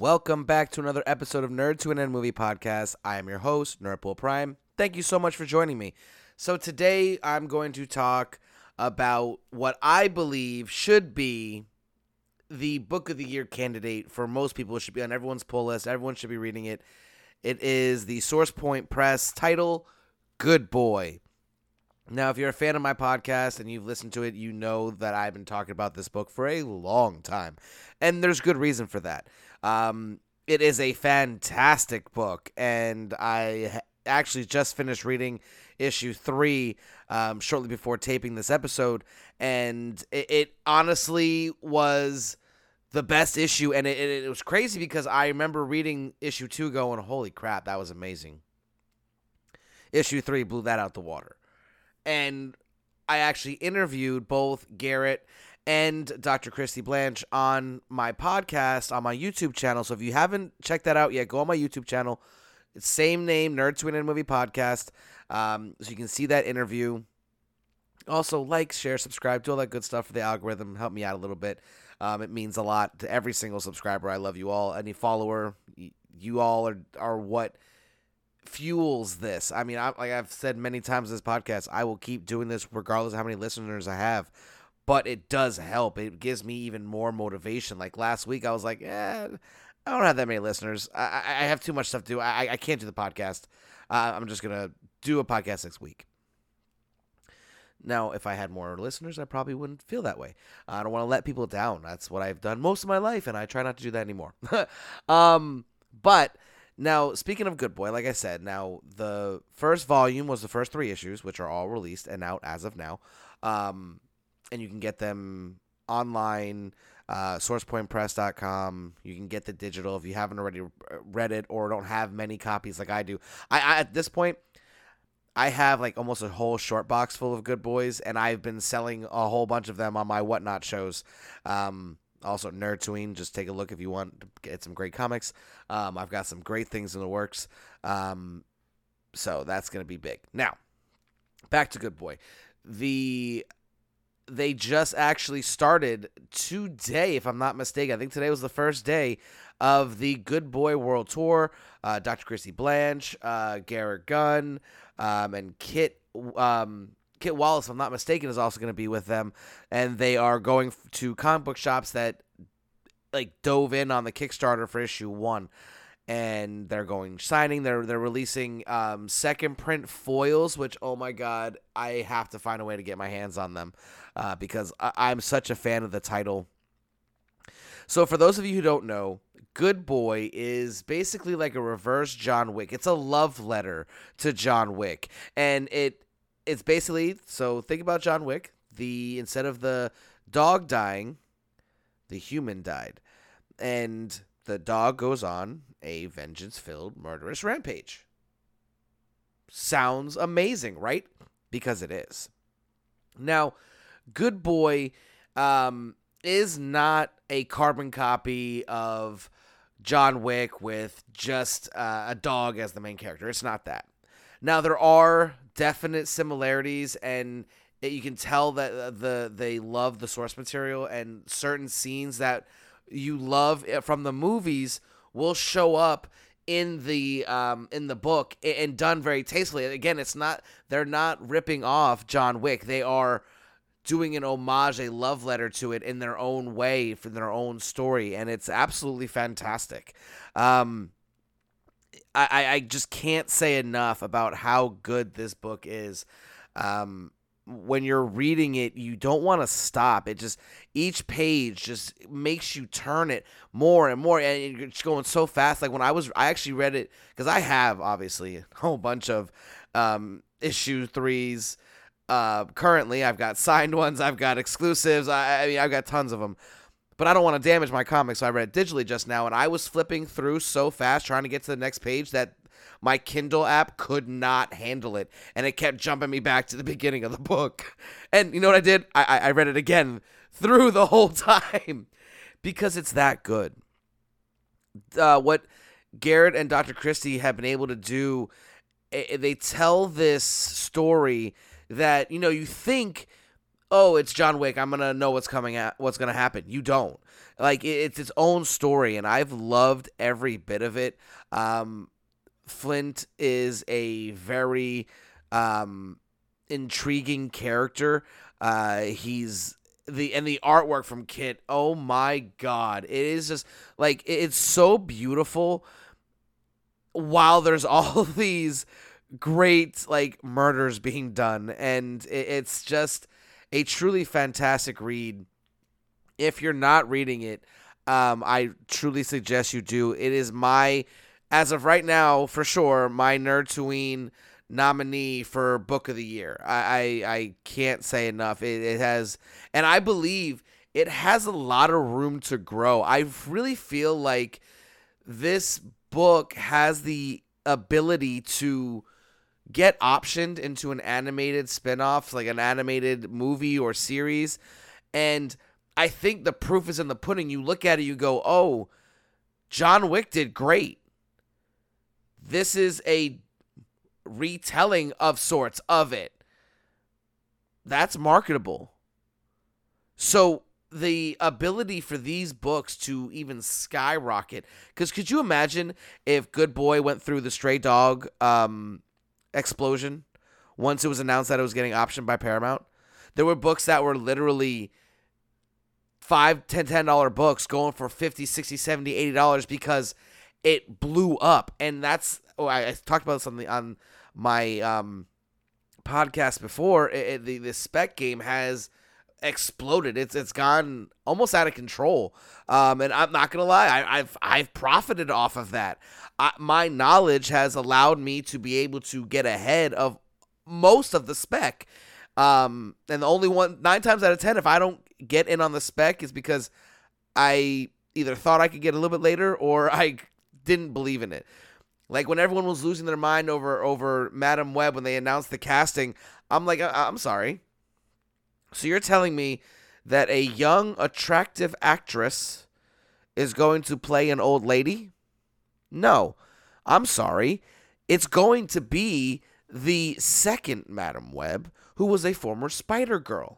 Welcome back to another episode of Nerd to an End Movie Podcast. I am your host, Nerdpool Prime. Thank you so much for joining me. So today I'm going to talk about what I believe should be the Book of the Year candidate for most people. It should be on everyone's pull list. Everyone should be reading it. It is the Source Point Press title, Good Boy. Now, if you're a fan of my podcast and you've listened to it, you know that I've been talking about this book for a long time. And there's good reason for that. It is a fantastic book, and I actually just finished reading issue 3 shortly before taping this episode, and it honestly was the best issue, and it was crazy because I remember reading issue 2 going, holy crap, that was amazing. Issue 3 blew that out the water. And I actually interviewed both Garrett and Dr. Christy Blanche on my podcast, on my YouTube channel. So if you haven't checked that out yet, go on my YouTube channel. It's same name, Nerd to an End Movie Podcast. So you can see that interview. Also, like, share, subscribe, do all that good stuff for the algorithm. Help me out a little bit. It means a lot to every single subscriber. I love you all. Any follower, you all are what fuels this. I mean, like I've said many times in this podcast, I will keep doing this regardless of how many listeners I have. But it does help. It gives me even more motivation. Like last week, I was like, I don't have that many listeners. I have too much stuff to do. I can't do the podcast. I'm just going to do a podcast next week. Now, if I had more listeners, I probably wouldn't feel that way. I don't want to let people down. That's what I've done most of my life, and I try not to do that anymore. But now, speaking of Good Boy, like I said, now the first volume was the first 3 issues, which are all released and out as of now. And you can get them online, sourcepointpress.com. You can get the digital if you haven't already read it or don't have many copies like I do. I at this point, I have like almost a whole short box full of Good Boys, and I've been selling a whole bunch of them on my Whatnot shows. Also, Nerdtween, just take a look if you want to get some great comics. I've got some great things in the works. So that's going to be big. Now, back to Good Boy. They just actually started today, if I'm not mistaken. I think today was the first day of the Good Boy World Tour. Dr. Christy Blanche, Garrett Gunn, and Kit Wallace, if I'm not mistaken, is also going to be with them. And they are going to comic book shops that like dove in on the Kickstarter for issue 1. And they're going signing. They're releasing second print foils, which, oh my God, I have to find a way to get my hands on them because I'm such a fan of the title. So for those of you who don't know, Good Boy is basically like a reverse John Wick. It's a love letter to John Wick. And it's basically, so think about John Wick. Instead of the dog dying, the human died. And the dog goes on a vengeance-filled, murderous rampage. Sounds amazing, right? Because it is. Now, Good Boy is not a carbon copy of John Wick with just a dog as the main character. It's not that. Now, there are definite similarities, and you can tell that they love the source material, and certain scenes that you love from the movies will show up in the book and done very tastefully. Again, they're not ripping off John Wick. They are doing an homage, a love letter to it in their own way for their own story, and it's absolutely fantastic. I just can't say enough about how good this book is. When you're reading it, you don't want to stop. Each page just makes you turn it more and more, and it's going so fast. Like I actually read it because I have obviously a whole bunch of issue 3s. Currently, I've got signed ones, I've got exclusives. I mean, I've got tons of them. But I don't want to damage my comics, so I read it digitally just now, and I was flipping through so fast trying to get to the next page that my Kindle app could not handle it, and it kept jumping me back to the beginning of the book. And you know what I did? I read it again through the whole time because it's that good. What Garrett and Dr. Christy have been able to do, they tell this story that, you think oh, it's John Wick, I'm gonna know what's gonna happen. You don't. Like it's its own story, and I've loved every bit of it. Flint is a very intriguing character. He's the artwork from Kit. Oh my God, it is just like it's so beautiful. While there's all these great like murders being done, and it's just a truly fantastic read. If you're not reading it, I truly suggest you do. It is as of right now, for sure, my Nerdtween nominee for Book of the Year. I can't say enough. It has, and I believe it has a lot of room to grow. I really feel like this book has the ability to get optioned into an animated spinoff, like an animated movie or series. And I think the proof is in the pudding. You look at it, you go, oh, John Wick did great. This is a retelling of sorts of it. That's marketable. So the ability for these books to even skyrocket, because could you imagine if Good Boy went through the Stray Dog explosion once it was announced that it was getting optioned by Paramount? There were books that were literally $5, $10 books going for $50, $60, $70, $80 because it blew up. And that's, I talked about this on my podcast before. The spec game has exploded. It's gone almost out of control. And I'm not gonna lie, I've profited off of that. My knowledge has allowed me to be able to get ahead of most of the spec. And the only 9 times out of 10, if I don't get in on the spec, is because I either thought I could get a little bit later or I didn't believe in it. Like when everyone was losing their mind over Madam Web when they announced the casting, I'm like, I'm sorry. So you're telling me that a young, attractive actress is going to play an old lady? No, I'm sorry. It's going to be the second Madam Web, who was a former Spider-Girl.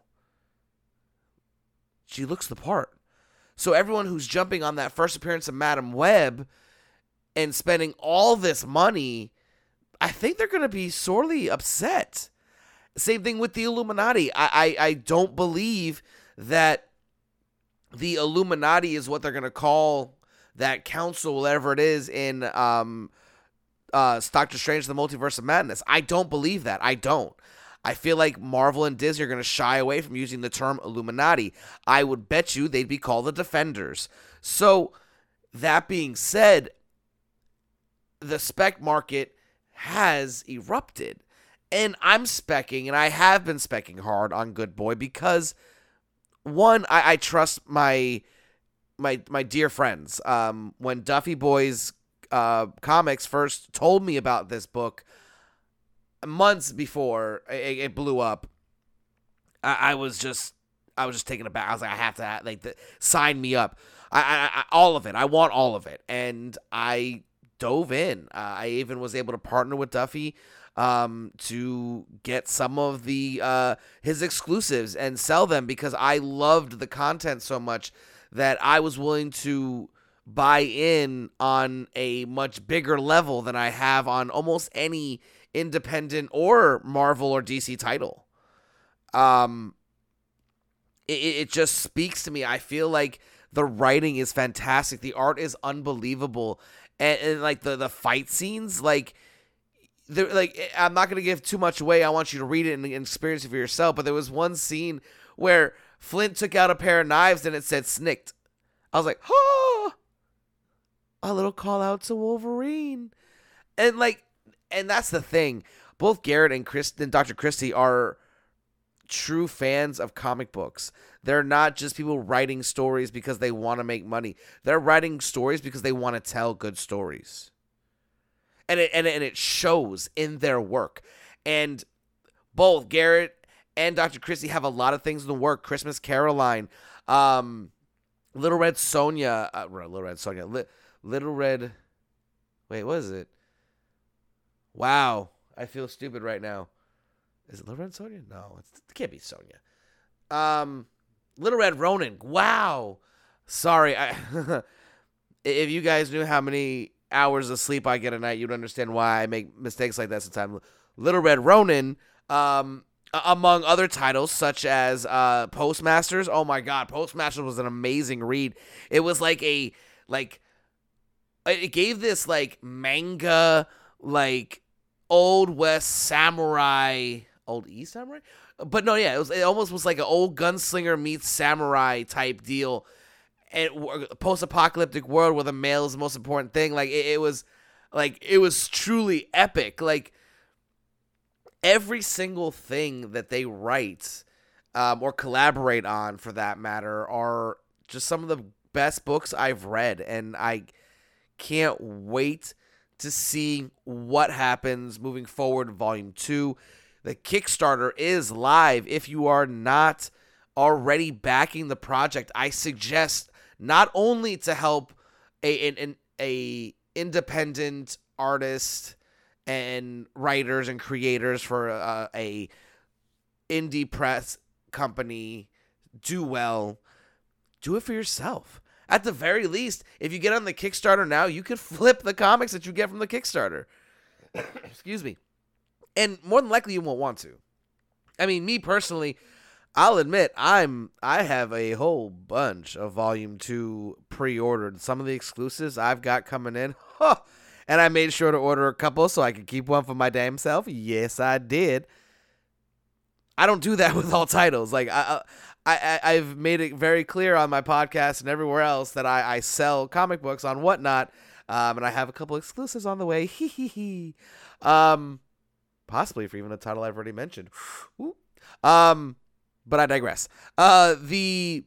She looks the part. So everyone who's jumping on that first appearance of Madam Web and spending all this money, I think they're going to be sorely upset. Same thing with the Illuminati. I don't believe that the Illuminati is what they're going to call that council, whatever it is, in Doctor Strange, the Multiverse of Madness. I don't believe that. I don't. I feel like Marvel and Disney are going to shy away from using the term Illuminati. I would bet you they'd be called the Defenders. So, that being said, the spec market has erupted. And I'm specking, and I have been specking hard on Good Boy because, one, I trust my dear friends. When Duffy Boys Comics first told me about this book, months before it blew up, I was just taken aback. I was like, I have to sign me up. I all of it. I want all of it, and I dove in. I even was able to partner with Duffy to get some of the his exclusives and sell them because I loved the content so much that I was willing to buy in on a much bigger level than I have on almost any independent or Marvel or DC title. It just speaks to me. I feel like the writing is fantastic. The art is unbelievable. And like the fight scenes, I'm not going to give too much away. I want you to read it and experience it for yourself. But there was one scene where Flint took out a pair of knives and it said "snicked." I was like, oh, a little call out to Wolverine. And that's the thing. Both Garrett and Dr. Christie are true fans of comic books. They're not just people writing stories because they want to make money. They're writing stories because they want to tell good stories. And it shows in their work. And both Garrett and Dr. Christie have a lot of things in the work. Christmas Caroline, Little Red Sonja, wait, what is it? Wow, I feel stupid right now. Is it Little Red Sonja? No, it can't be Sonja. Little Red Ronin. Wow. Sorry. If you guys knew how many hours of sleep I get a night, you'd understand why I make mistakes like that sometimes. Little Red Ronin, among other titles such as Postmasters. Oh my God, Postmasters was an amazing read. It was it gave this manga old West samurai, old East samurai. But no, yeah, it almost was like an old gunslinger meets samurai type deal. And post-apocalyptic world where the male is the most important thing. It was truly epic. Every single thing that they write or collaborate on, for that matter, are just some of the best books I've read, and I can't wait to see what happens moving forward. Volume 2, the Kickstarter is live. If you are not already backing the project, I suggest not only to help a independent artist and writers and creators for a indie press company do well, do it for yourself. At the very least, if you get on the Kickstarter now, you can flip the comics that you get from the Kickstarter. Excuse me. And more than likely, you won't want to. I mean, me personally, I'll admit I have a whole bunch of Volume 2 pre-ordered. Some of the exclusives I've got coming in. And I made sure to order a couple so I could keep one for my damn self. Yes, I did. I don't do that with all titles. I've made it very clear on my podcast and everywhere else that I sell comic books on Whatnot. And I have a couple exclusives on the way. Possibly for even a title I've already mentioned. But I digress. The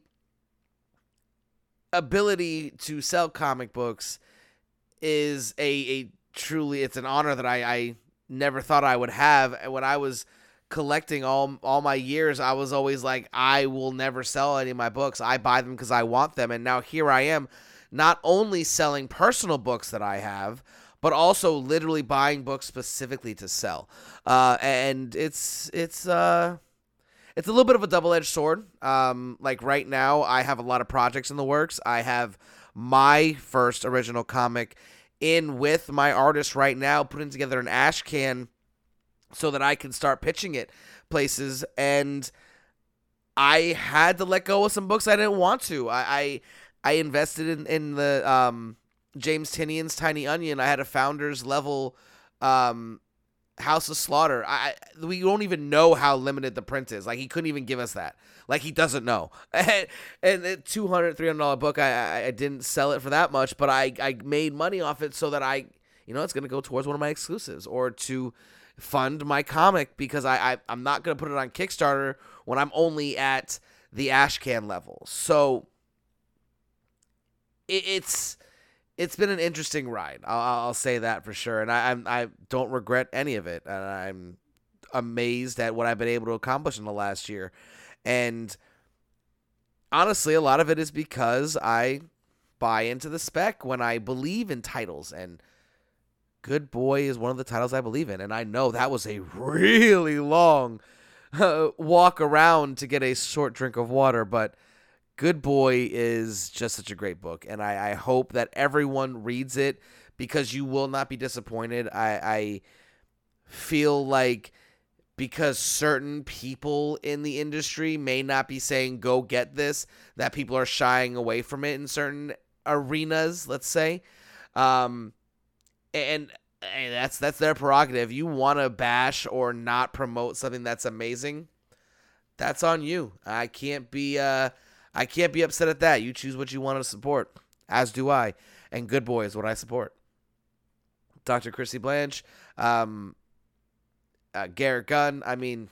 ability to sell comic books is a truly, it's an honor that I never thought I would have. When I was collecting all my years, I was always like, I will never sell any of my books. I buy them because I want them. And now here I am, not only selling personal books that I have, but also literally buying books specifically to sell. And it's a little bit of a double-edged sword. Right now, I have a lot of projects in the works. I have my first original comic in with my artist right now, putting together an ash can so that I can start pitching it places. And I had to let go of some books I didn't want to. I invested in the James Tinian's Tiny Onion. I had a founder's level House of Slaughter. We don't even know how limited the print is. He couldn't even give us that. He doesn't know. And a $200, $300 book, I didn't sell it for that much, but I made money off it so that it's going to go towards one of my exclusives or to fund my comic, because I'm not going to put it on Kickstarter when I'm only at the Ashcan level. So it's been an interesting ride. I'll say that for sure. And I don't regret any of it. And I'm amazed at what I've been able to accomplish in the last year. And honestly, a lot of it is because I buy into the spec when I believe in titles. And Good Boy is one of the titles I believe in. And I know that was a really long walk around to get a short drink of water, but Good Boy is just such a great book, and I hope that everyone reads it, because you will not be disappointed. I feel like because certain people in the industry may not be saying go get this, that people are shying away from it in certain arenas, let's say. And that's their prerogative. You want to bash or not promote something that's amazing, that's on you. I can't be upset at that. You choose what you want to support, as do I. And Good Boy is what I support. Dr. Chrissy Blanche, Garrett Gunn. I mean,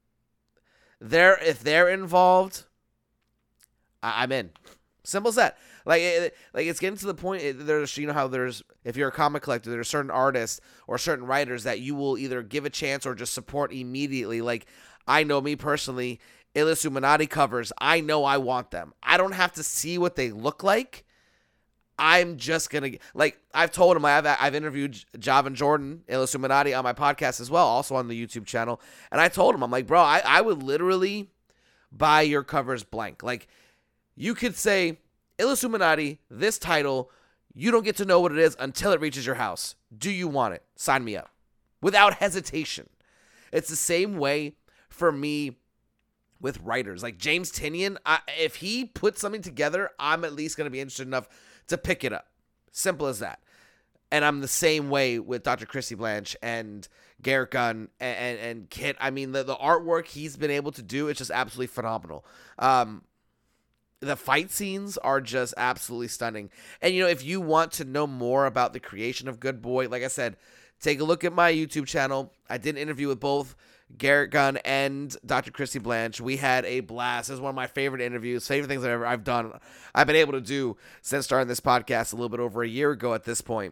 if they're involved, I'm in. Simple as that. It's getting to the point. There's, if you're a comic collector, there's certain artists or certain writers that you will either give a chance or just support immediately. I know me personally, Illuminati covers, I know I want them. I don't have to see what they look like. I'm just going to, I've told him, I've interviewed Javin Jordan, Illuminati, on my podcast as well, also on the YouTube channel. And I told him, I'm like, bro, I would literally by your covers blank. Like, you could say, Illuminati, this title, you don't get to know what it is until it reaches your house. Do you want it? Sign me up. Without hesitation. It's the same way for me with writers. Like James Tynion, if he puts something together, I'm at least going to be interested enough to pick it up. Simple as that. And I'm the same way with Dr. Christy Blanche and Garrett Gunn and Kit. I mean, the artwork he's been able to do is just absolutely phenomenal. The fight scenes are just absolutely stunning. And, if you want to know more about the creation of Good Boy, like I said, take a look at my YouTube channel. I did an interview with both Garrett Gunn and Dr. Christy Blanche. We had a blast. It was one of my favorite interviews, favorite things I've done. I've been able to do since starting this podcast a little bit over a year ago at this point.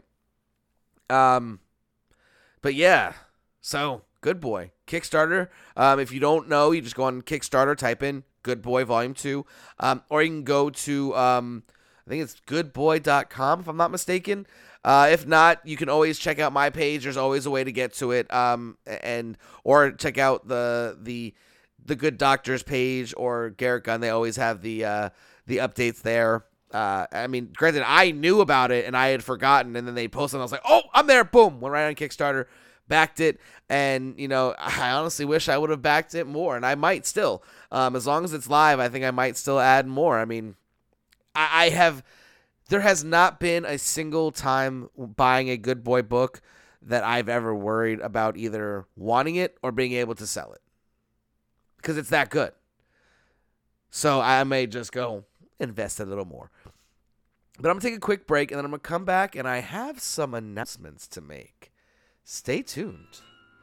But yeah, so Good Boy Kickstarter. If you don't know, you just go on Kickstarter, type in Good Boy Volume 2, or you can go to I think it's goodboy.com if I'm not mistaken. If not, you can always check out my page. There's always a way to get to it, or check out the Good Doctors page or Garrett Gunn. They always have the updates there. I mean, granted, I knew about it and I had forgotten, and then they posted, and I was like, "Oh, I'm there!" Boom, went right on Kickstarter, backed it, and I honestly wish I would have backed it more, and I might still. As long as it's live, I think I might still add more. I mean, I have. There has not been a single time buying a Good Boy book that I've ever worried about either wanting it or being able to sell it, because it's that good. So I may just go invest a little more. But I'm going to take a quick break, and then I'm going to come back, and I have some announcements to make. Stay tuned.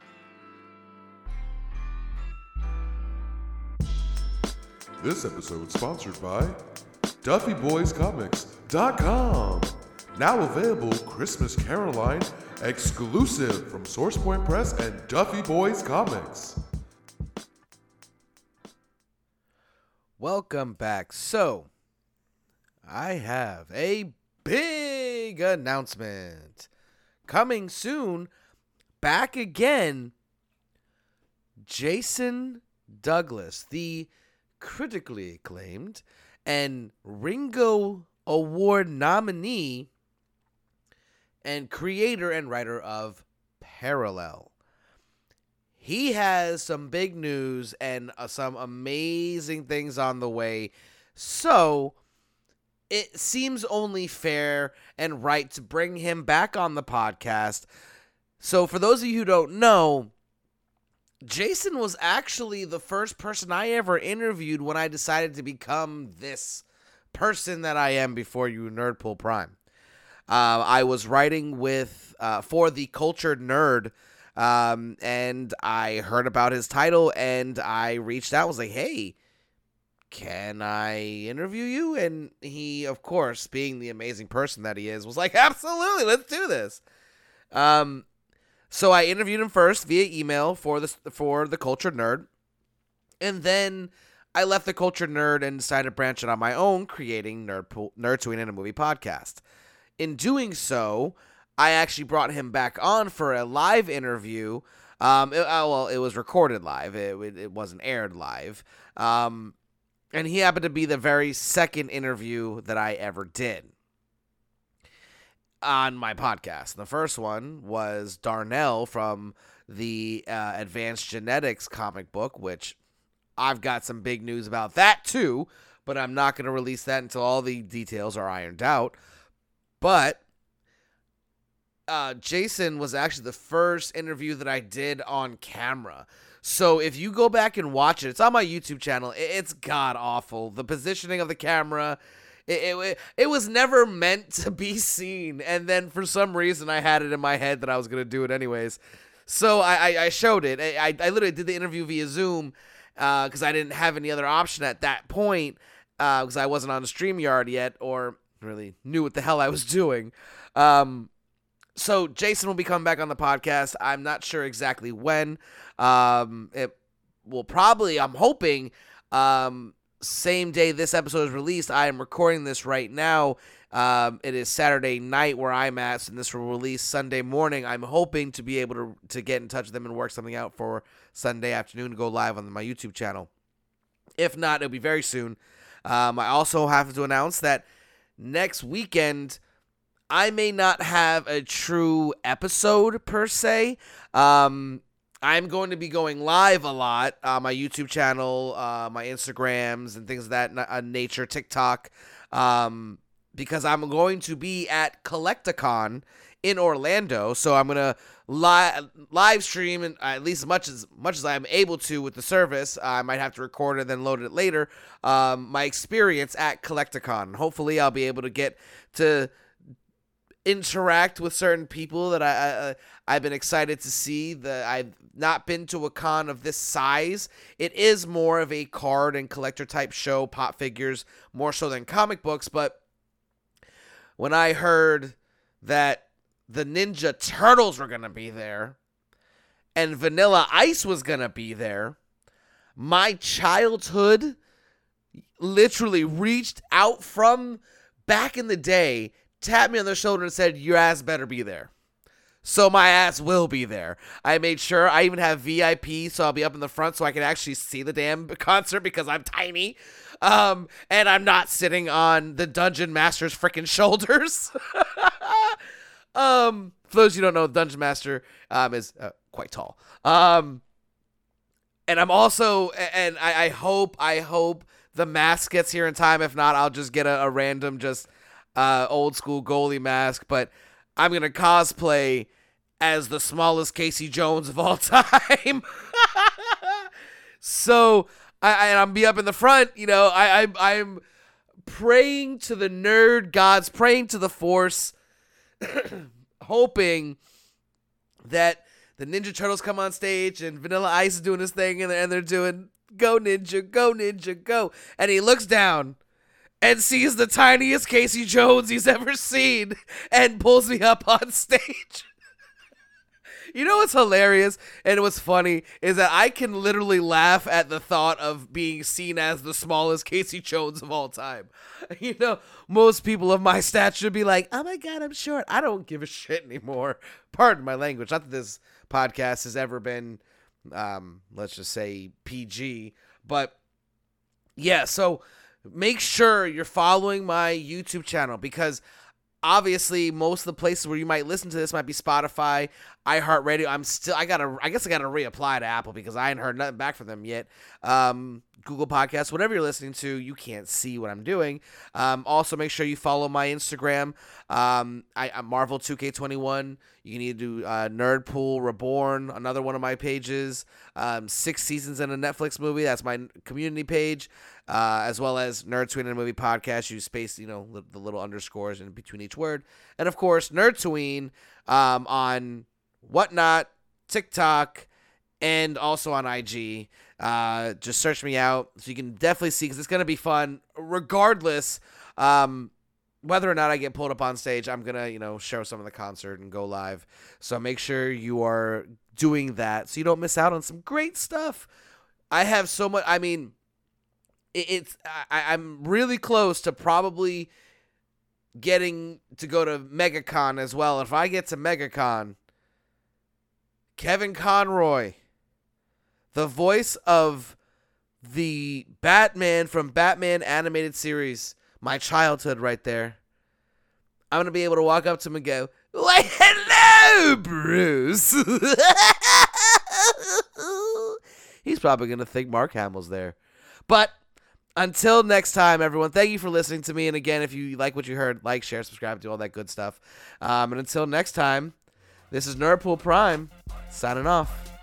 This episode is sponsored by DuffyBoysComics.com. Now available Christmas Caroline exclusive from SourcePoint Press and Duffy Boys Comics. Welcome back. So, I have a big announcement. Coming soon, back again, Jason Douglas, the critically acclaimed and Ringo Award nominee and creator and writer of Parallel. He has some big news and some amazing things on the way. So it seems only fair and right to bring him back on the podcast. So for those of you who don't know, Jason was actually the first person I ever interviewed when I decided to become this person that I am before you, Nerdpool Prime. I was writing for The Cultured Nerd, and I heard about his title, and I reached out and was like, hey, can I interview you? And he, of course, being the amazing person that he is, was like, absolutely, let's do this. So I interviewed him first via email for the Cultured Nerd, and then I left the Cultured Nerd and decided to branch it on my own, creating Nerdtween and a Movie podcast. In doing so, I actually brought him back on for a live interview. It was recorded live. It wasn't aired live. And he happened to be the very second interview that I ever did on my podcast. The first one was Darnell from the Advanced Genetics comic book, which I've got some big news about that too, but I'm not going to release that until all the details are ironed out. But Jason was actually the first interview that I did on camera. So if you go back and watch it, it's on my YouTube channel. It's god awful. The positioning of the camera, it was never meant to be seen. And then for some reason, I had it in my head that I was going to do it anyways. So I showed it. I literally did the interview via Zoom because I didn't have any other option at that point because I wasn't on the StreamYard yet or really knew what the hell I was doing. So Jason will be coming back on the podcast. I'm not sure exactly when. It will probably, I'm hoping, same day this episode is released. I am recording this right now. It is Saturday night where I'm at, and this will release Sunday morning. I'm hoping to be able to get in touch with them and work something out for Sunday afternoon to go live on my YouTube channel. If not, it'll be very soon. I also have to announce that next weekend, I may not have a true episode per se. I'm going to be going live a lot on my YouTube channel, my Instagrams, and things of that nature, TikTok, because I'm going to be at Collecticon in Orlando. So I'm going to live stream, and at least as much as I'm able to with the service. I might have to record it and then load it later. My experience at Collecticon. Hopefully I'll be able to get to interact with certain people that I've been excited to see. I've not been to a con of this size. It is more of a card and collector type show, pop figures, more so than comic books. But when I heard that the Ninja Turtles were going to be there and Vanilla Ice was going to be there, my childhood literally reached out from back in the day, tapped me on the shoulder and said, your ass better be there. So my ass will be there. I made sure I even have VIP, so I'll be up in the front so I can actually see the damn concert because I'm tiny. And I'm not sitting on the Dungeon Master's freaking shoulders. For those who don't know, Dungeon Master is quite tall. And I'm also, and I hope the mask gets here in time. If not, I'll just get a random old school goalie mask, but I'm going to cosplay as the smallest Casey Jones of all time. So I'm be up in the front, I'm praying to the nerd gods, praying to the Force, hoping that the Ninja Turtles come on stage and Vanilla Ice is doing his thing and they're doing go ninja, go. And he looks down and sees the tiniest Casey Jones he's ever seen and pulls me up on stage. You know what's hilarious and what's funny is that I can literally laugh at the thought of being seen as the smallest Casey Jones of all time. Most people of my stature be like, oh my God, I'm short. I don't give a shit anymore. Pardon my language. Not that this podcast has ever been, let's just say PG, but yeah, so make sure you're following my YouTube channel because obviously most of the places where you might listen to this might be Spotify, iHeartRadio. I guess I gotta reapply to Apple because I ain't heard nothing back from them yet. Google Podcasts, whatever you're listening to, you can't see what I'm doing. Also make sure you follow my Instagram. I'm Marvel 2K21. You can either do Nerdpool Reborn, another one of my pages. 6 seasons in a Netflix movie. That's my community page. As well as Nerd Tween and a Movie Podcast. You space, the little underscores in between each word. And of course, Nerd Tween on Whatnot, TikTok, and also on IG. Just search me out so you can definitely see because it's going to be fun. Regardless, whether or not I get pulled up on stage, I'm going to, show some of the concert and go live. So make sure you are doing that so you don't miss out on some great stuff. I have so much, I'm really close to probably getting to go to MegaCon as well. If I get to MegaCon, Kevin Conroy, the voice of the Batman from Batman animated series, my childhood right there. I'm going to be able to walk up to him and go, why, hello, Bruce. He's probably going to think Mark Hamill's there. But until next time, everyone, thank you for listening to me. And again, if you like what you heard, like, share, subscribe, do all that good stuff. And until next time, this is Nerdpool Prime, signing off.